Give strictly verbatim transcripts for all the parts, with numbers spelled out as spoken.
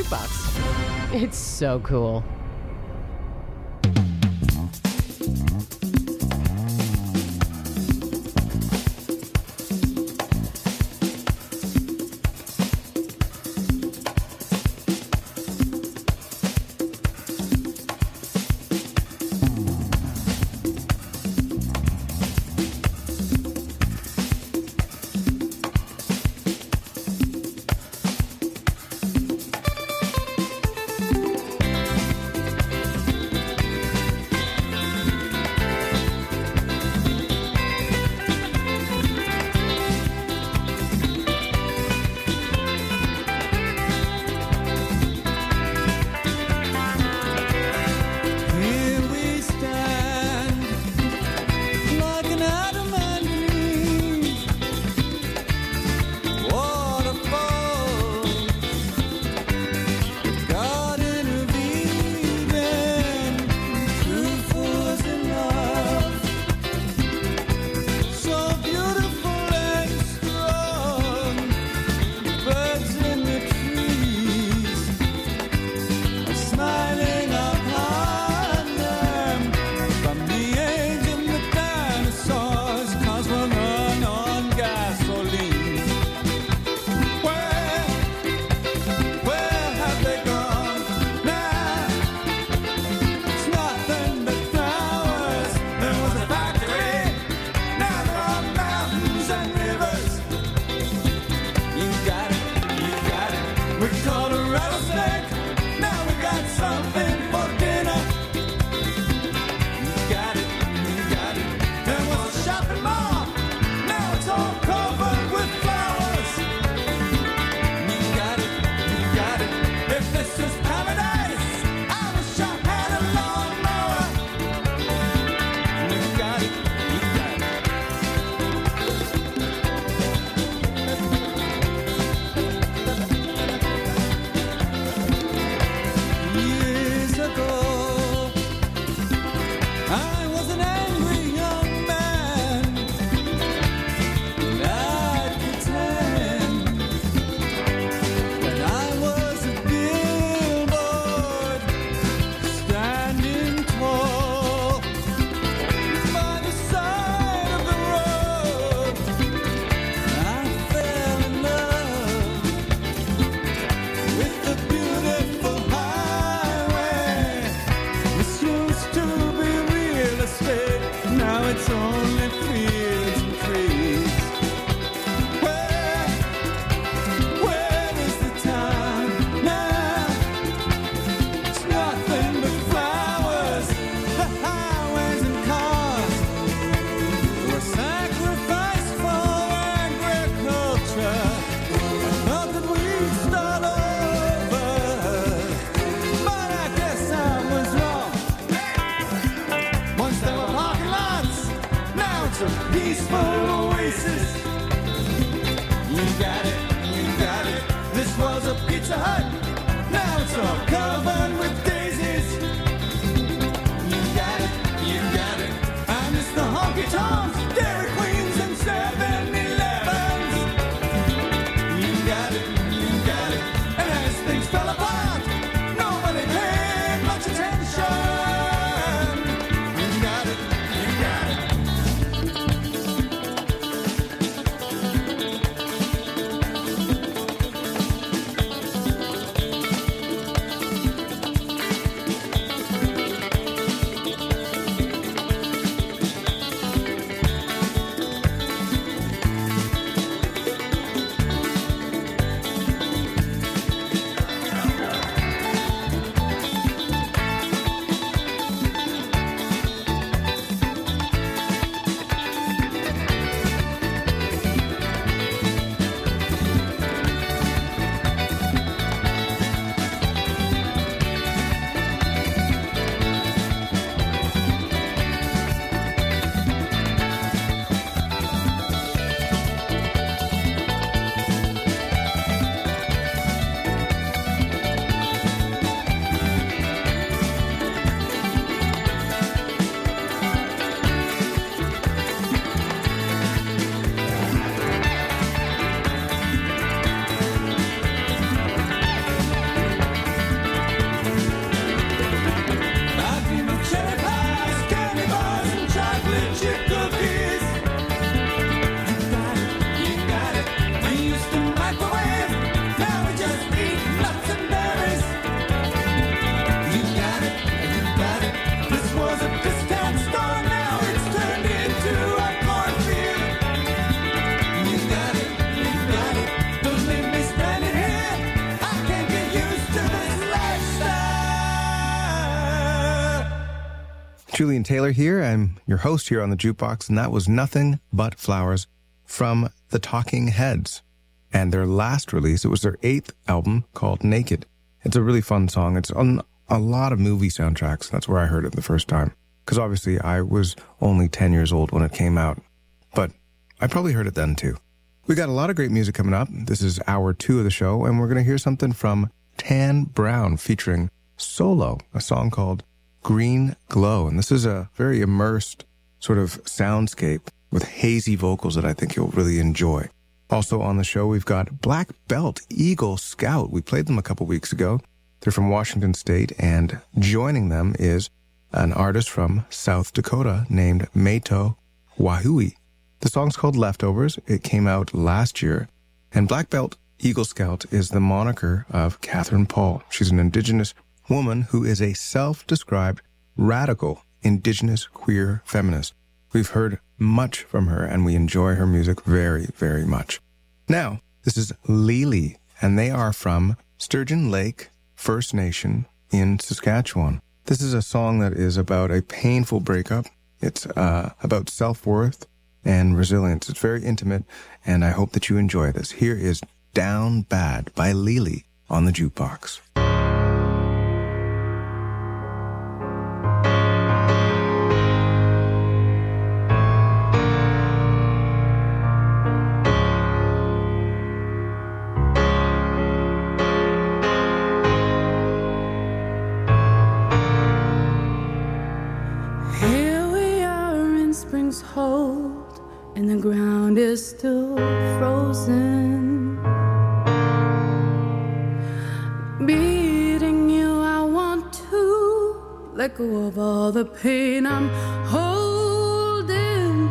jukebox. It's so cool. Julian Taylor here. I'm your host here on the Jukebox, and that was Nothing But Flowers from the Talking Heads. And their last release, it was their eighth album called Naked. It's a really fun song. It's on a lot of movie soundtracks. That's where I heard it the first time. Because obviously I was only ten years old when it came out. But I probably heard it then too. We got a lot of great music coming up. This is hour two of the show, and we're going to hear something from Tan Brown featuring Solo, a song called Green Glow. And this is a very immersed sort of soundscape with hazy vocals that I think you'll really enjoy. Also on the show, we've got Black Belt Eagle Scout. We played them a couple weeks ago. They're from Washington State, and joining them is an artist from South Dakota named Meto Wahui. The song's called Leftovers. It came out last year. And Black Belt Eagle Scout is the moniker of Catherine Paul. She's an Indigenous woman who is a self-described radical Indigenous queer feminist. We've heard much from her, and we enjoy her music very, very much. Now, this is Lili, and they are from Sturgeon Lake First Nation in Saskatchewan. This is a song that is about a painful breakup. It's uh, about self-worth and resilience. It's very intimate, and I hope that you enjoy this. Here is Down Bad by Lili on the Jukebox. Hold and the ground is still frozen. Beating you, I want to let go of all the pain I'm holding.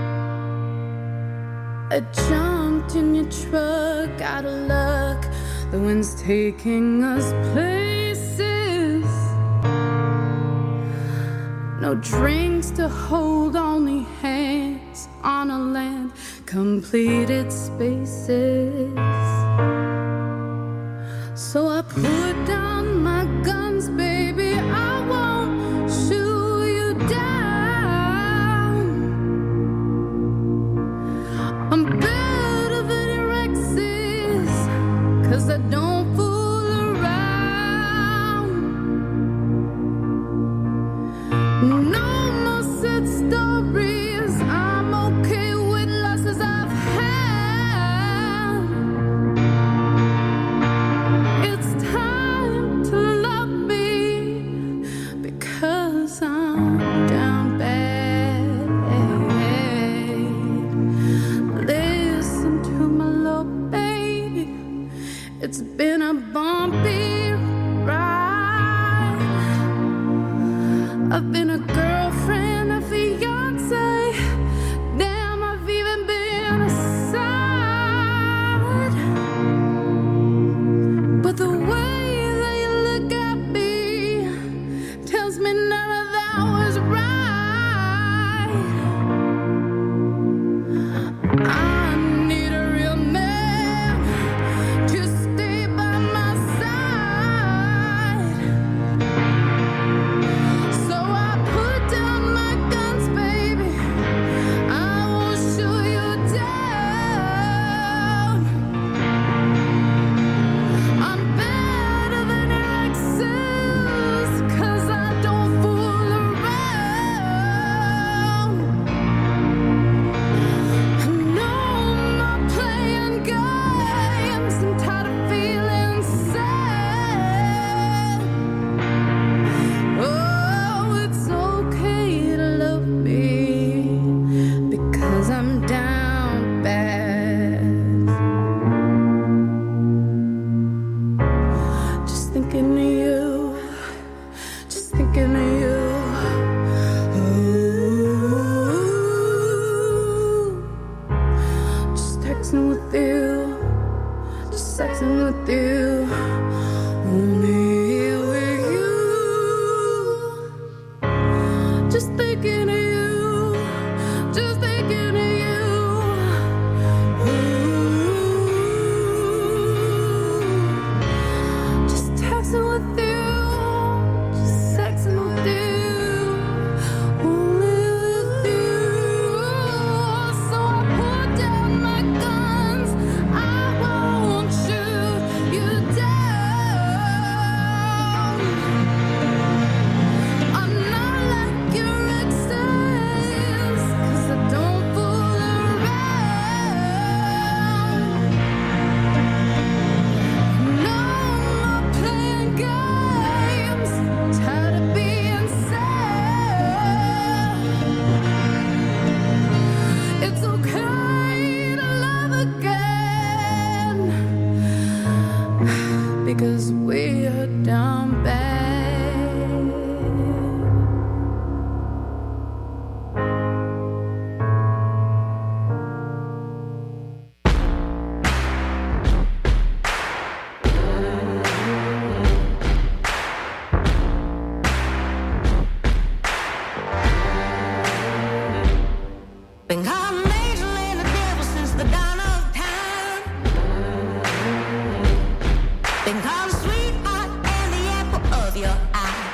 I jumped in your truck, out of luck. The wind's taking us places. No drinks to hold, only hands on a land, completed spaces. So I put down my guns, baby, I won't shoot you down. I'm better than your exes, 'cause I don't fool around. No more sad stories, I'm okay with losses I've had. It's time to love me, because I'm down bad. Listen to my love, baby, it's been a bumpy ride. I've been a girlfriend, a fiance, damn, I've even been a side. But the way that you look at me tells me none of that was right. I need a real man to stay by my side. So I put down my guns, baby, I won't shoot you down. I'm better than your exes, 'cause I don't fool around. No, I'm not playing games, I'm tired of feeling sad. Oh, it's okay to love me, because I'm down bad. Just thinking of you, just thinking of you. Ooh. Just texting with you, just texting with you. Only with you. Just thinking of you, just thinking of you. Ooh. Just texting with you, just texting with you. we are down bad. Been caught an angel and a devil since the dawn of time. Been called a sweetheart and the apple of your eye.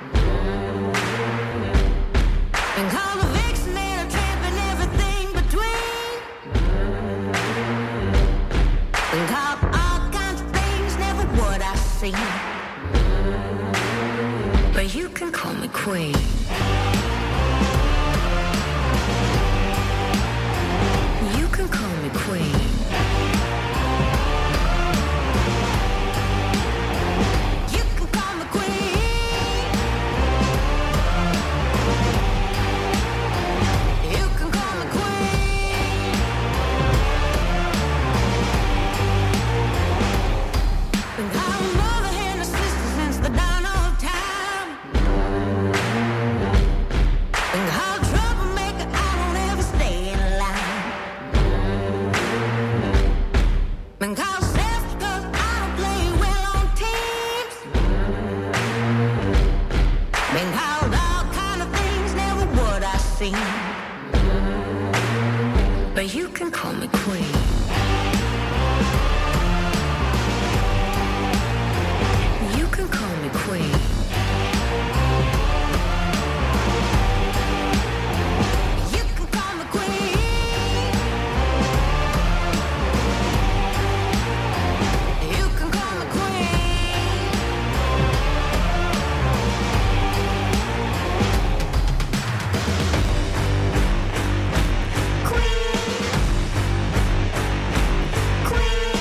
Been called a vixen and a tramp and everything between. Been called all kinds of things, never what I seen. But you can call me queen. You can call me queen. You can call me queen. You can call me queen. Been called mother and a sister since the dawn of time. Been called troublemaker, I don't ever stay in line. Been called selfish 'cause I don't play well on teams. Been called all kind of things, never what I seen. But you can call me queen. You can call me queen. You can call me queen. You can call me queen. Queen. Queen.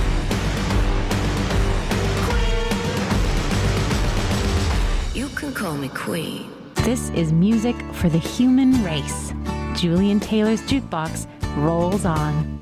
Queen. You can call me queen. This is music for the human race. Julian Taylor's Jukebox rolls on.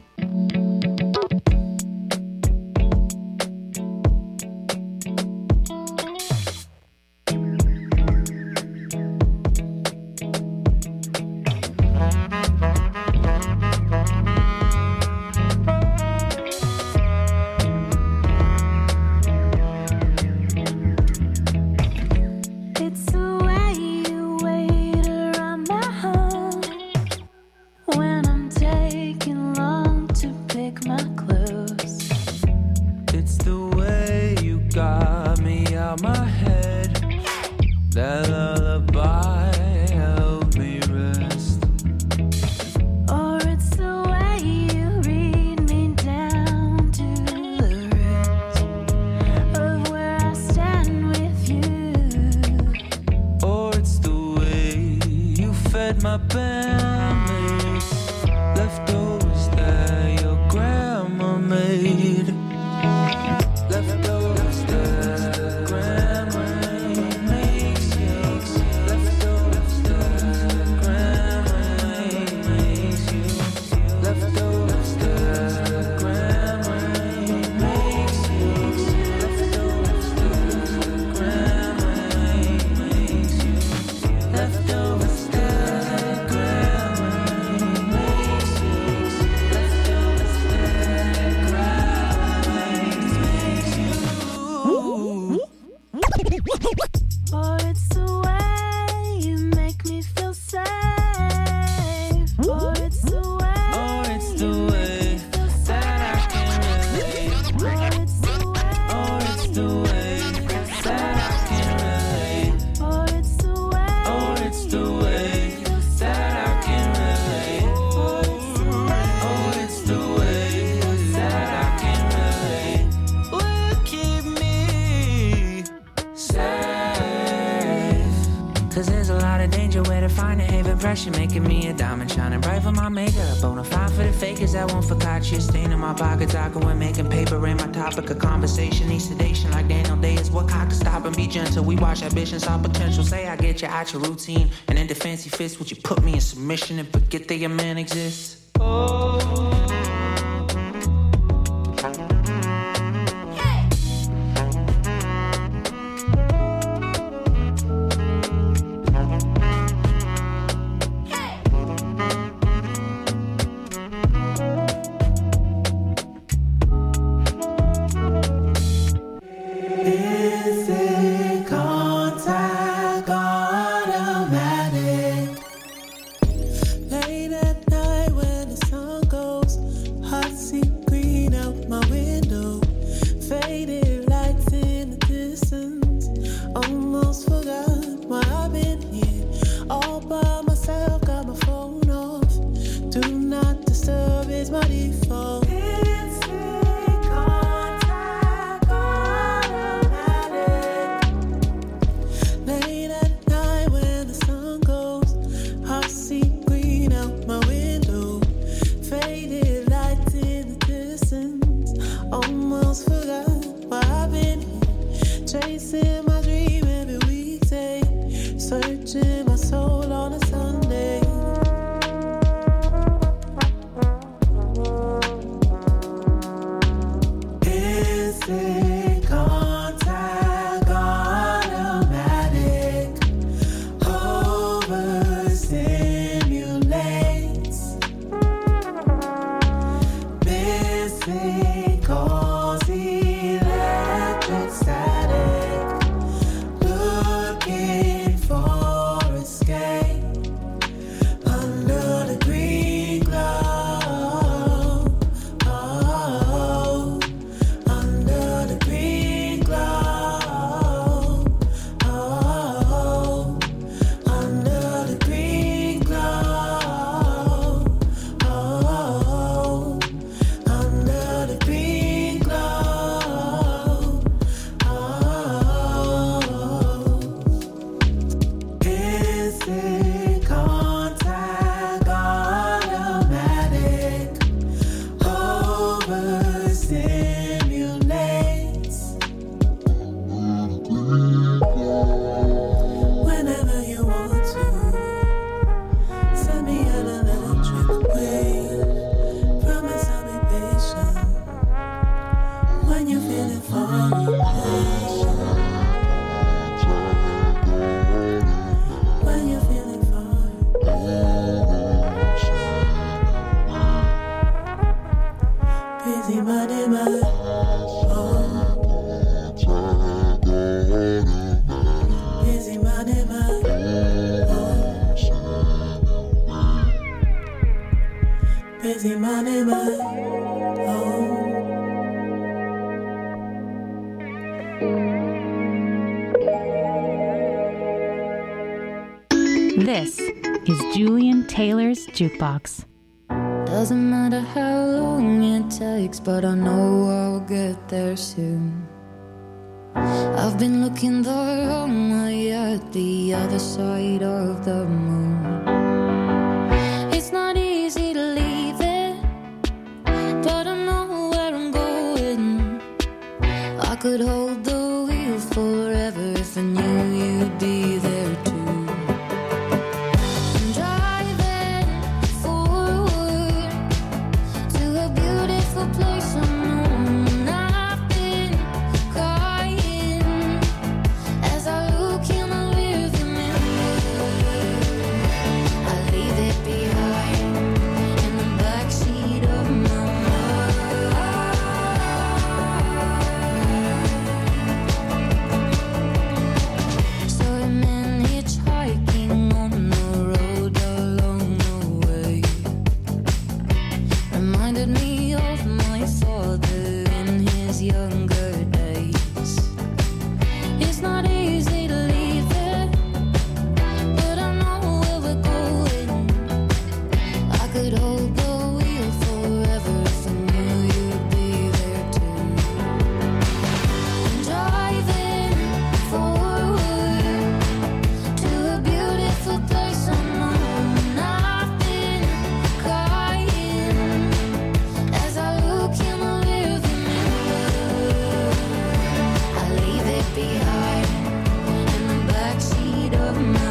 It's the way you wait around my home when I'm taking long to pick my clothes. It's the way you got me out my head. That lullaby helped me rest. Or it's the way you read me down to the roots of where I stand with you. Or it's the way you fed my bandmates. Leftovers that your grandma made. Leftovers that grandma makes you. Leftovers that grandma makes you. Leftovers that grandma makes you. Leftovers that grandma makes you. Leftovers that grandma makes you. Leftovers that grandma makes you. Or it's the way you make me feel safe. Or it's the way Or it's the you way make me feel that I can relate. Or it's the way Or it's the way that I can relate. Or it's the way Or it's the way that I can relate. Or it's the way Or it's the way that I can relate. Will keep me safe. Cause there's a lot of danger where to find a haven. Pressure making me a diamond shining bright for my makeup. Bonafide for the fakers that won't forgot you. Stain in my pockets, I when making paper in my topic of conversation. Need sedation like Daniel Day is what cock to stop and be gentle. We watch ambitions, our potential. Say I get you out your routine. And into fancy fists, would you put me in submission and forget that your man exists? Oh. easy money, but oh. This is Julian Taylor's Jukebox. Doesn't matter how long it takes, but I know I'll get there soon. I've been looking the wrong way at the other side of the moon. It's not easy to leave it, but I know where I'm going. I could hold the wheel forever if I knew you'd be there too. I'm driving forward to a beautiful place unknown. I've been crying as I look in the rearview mirror. I leave it behind in the backseat of my mind. Saw a man hitchhiking on the road along the way. Reminded me of my father in his younger days. It's not easy to leave it, but I know where we're going. I could hold the wheel forever if I knew you'd be there too. I'm driving forward to a beautiful place unknown. I've been crying as I look in the rearview mirror. I leave it behind in the backseat of my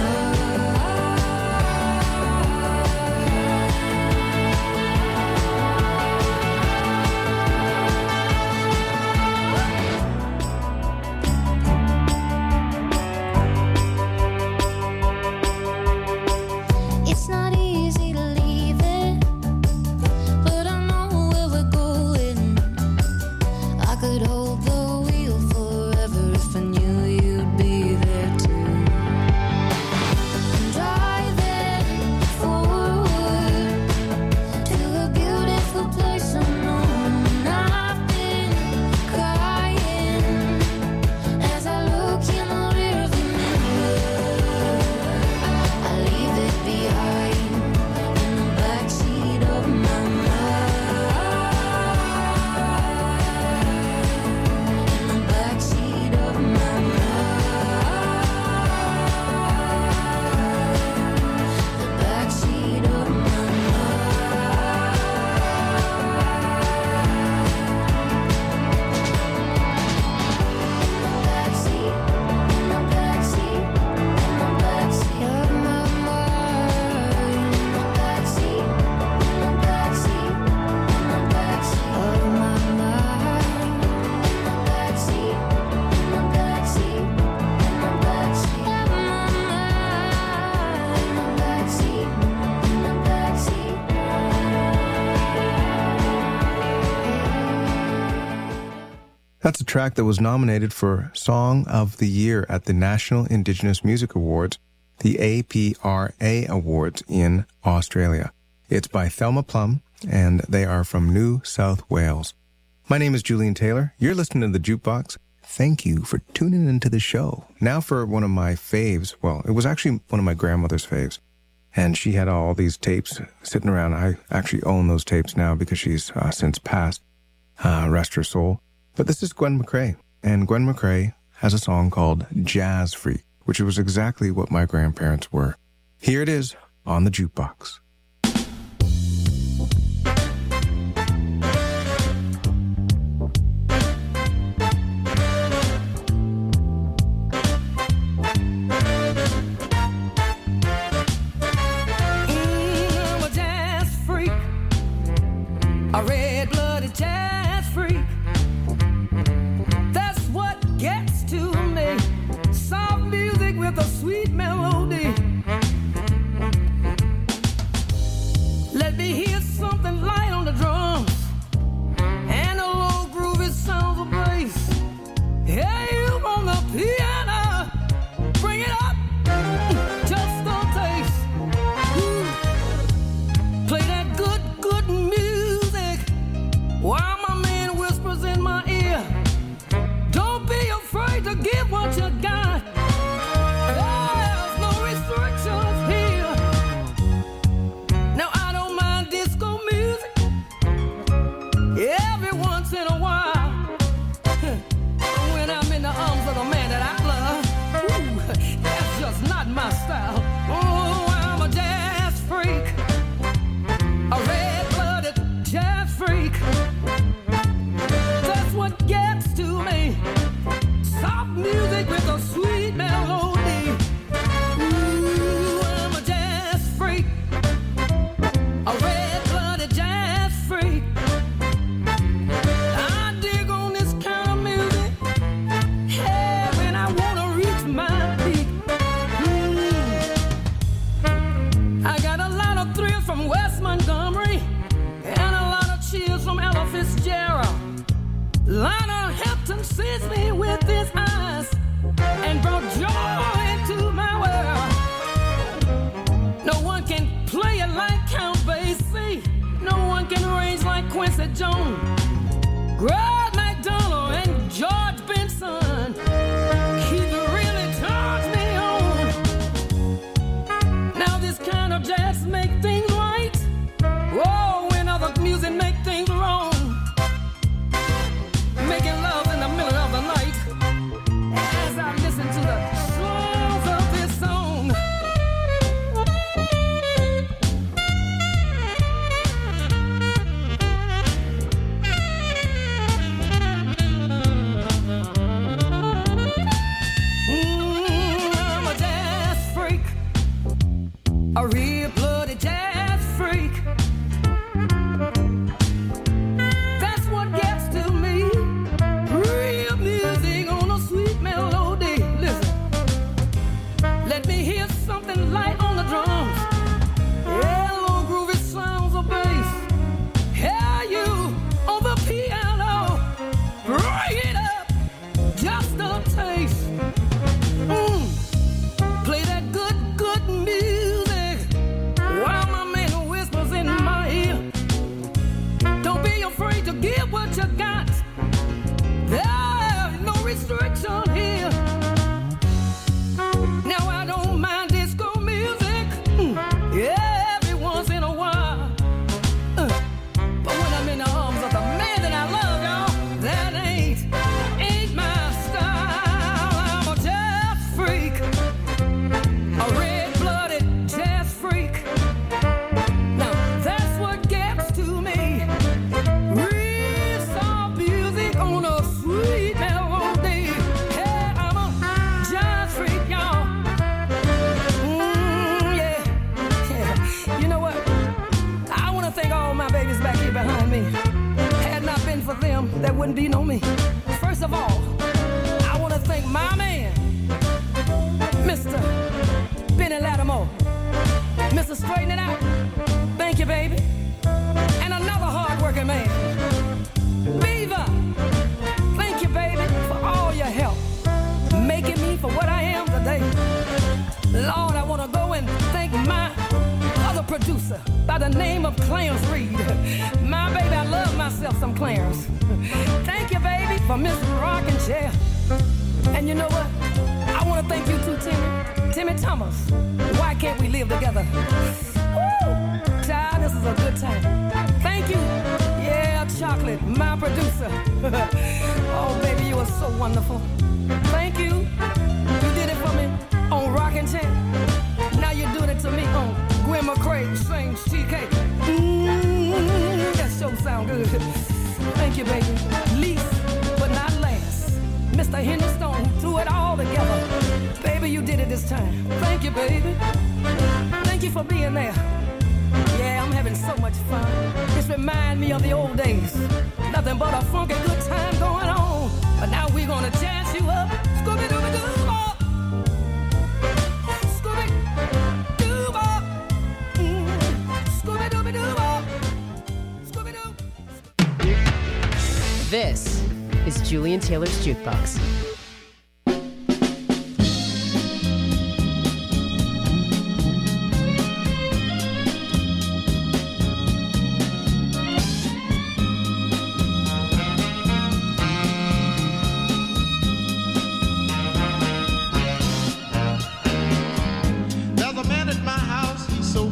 It's not easy to leave it, but I know where we're going. I could hold the wheel forever if I knew you'd be there too. I'm driving forward to a beautiful place unknown. I've been crying as I look in the rearview mirror. I leave it behind in the backseat of my mind. In the backseat of my mind. The backseat of my That's a track that was nominated for Song of the Year at the National Indigenous Music Awards, the A P R A Awards in Australia. It's by Thelma Plum, and they are from New South Wales. My name is Julian Taylor. You're listening to The Jukebox. Thank you for tuning into the show. Now for one of my faves. Well, it was actually one of my grandmother's faves. And she had all these tapes sitting around. I actually own those tapes now because she's uh, since passed. Uh, rest her soul. But this is Gwen McCrae, and Gwen McCrae has a song called Jazz Freak, which was exactly what my grandparents were. Here it is on the Jukebox. I'm a jazz freak, a red-blooded jazz freak. That's what gets to me. Soft music with a sweet melody. Let me hear something light on the drums and a low groovy sounds of bass. Hey, you on the piano, bring it up, just a taste. Ooh. Play that good, good to give what you got. There's no restrictions here. Now I don't mind disco music every once in a while. When I'm in the arms of the man that I love, ooh, that's just not my style. Oh, I'm a jazz freak, a red-blooded jazz freak. That's what gets to me. Soft music with a sweet melody. Ooh, I'm a jazz freak, a red-blooded jazz freak. I dig on this kind of music, hey, when I wanna reach my peak. Mm. I got a lot of thrills from West Montgomery and a lot of chills from Ella Fitzgerald. Lionel Hampton sees me with his eyes and brought joy into my world. No one can play it like Count Basie. No one can arrange like Quincy Jones, Greg McDonald, and George Benson. He really turns me on. Now this kind of jazz make things right. Whoa, when other music make things wrong. Making love in the middle of the night as I listen to the songs of this song. Mm, I'm a jazz freak, a real blooded jazz freak. That's what gets to me. Real music on a sweet melody. Listen, let me hear something light on the drums. Yeah, low groovy sounds of bass. Hear you on the piano. Bring it up, just a taste. Mm. Play that good, good music while my man whispers in my ear. Don't be afraid to give what you got. There's no restriction here. Now I don't mind disco music, mm, yeah, every once in a while. Uh, but when I'm in the arms of the man that I love, y'all, that ain't, ain't my style. I'm a jazz freak, a red-blooded jazz freak. Now that's what gets to me. Real soft music on a sweet melody. Hey, I'm a jazz freak, y'all. Mm, yeah. Yeah. You know what? I want to thank all my babies back here behind me. Had not been for them, there wouldn't be no me. First of all, I want to thank my man, Mister Benny Lattimore. Mister Straighten It Out. Thank you, baby. And another hard-working man, Beaver. Thank you, baby, for all your help, making me for what I am today. Lord, I want to go and thank my other producer by the name of Clarence Reed. My baby, I love myself some Clarence. Thank you, baby, for Miss Rockin' Chair. And you know what? I want to thank you too, Timmy. Timmy Thomas. Why can't we live together? Woo! Child, this is a good time. Thank you. Yeah, Chocolate, my producer. Oh, baby, you are so wonderful. Thank you. You did it for me on Rockin' Chair. Now you're doing it to me on Gwen McCrae Sings T K. Mmm, that sure sound good. Thank you, baby. Least but not last, Mister Henry Stone, who threw it all together. Baby, you did it this time. Thank you, baby. Thank you for being there. Yeah, I'm having so much fun. This reminds me of the old days. Nothing but a funky good time going on. But now we're gonna jazz you up. Scooby-Dooby-Doo-Bop. Scooby-Dooby-Doo-Bop. Mm. Scooby-Dooby-Doo-Bop. Scooby-Doo. This is Julian Taylor's Jukebox.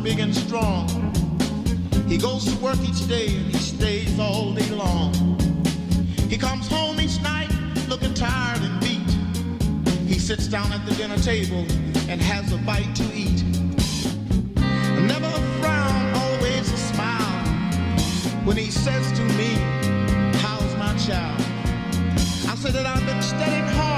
big and strong. He goes to work each day and he stays all day long. He comes home each night looking tired and beat. He sits down at the dinner table and has a bite to eat. Never a frown, always a smile. When he says to me, how's my child? I said that I've been studying hard